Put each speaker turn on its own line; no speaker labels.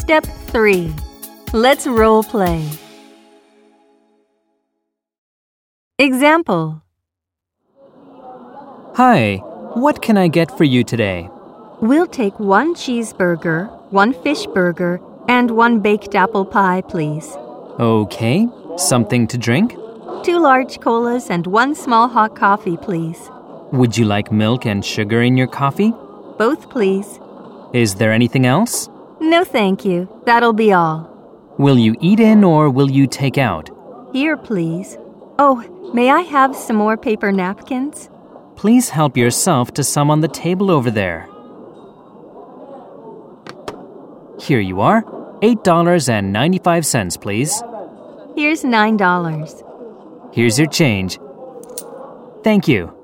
Step 3. Let's role play. Example.
Hi, what can I get for you today?
We'll take 1 cheeseburger, 1 fish burger, and 1 baked apple pie, please.
Okay, something to drink?
2 large colas and 1 small hot coffee, please.
Would you like milk and sugar in your coffee?
Both, please.
Is there anything else?
No, thank you. That'll be all.
Will you eat in or will you take out?
Here, please. Oh, may I have some more paper napkins?
Please help yourself to some on the table over there. Here you are. $8.95, please.
Here's $9.
Here's your change. Thank you.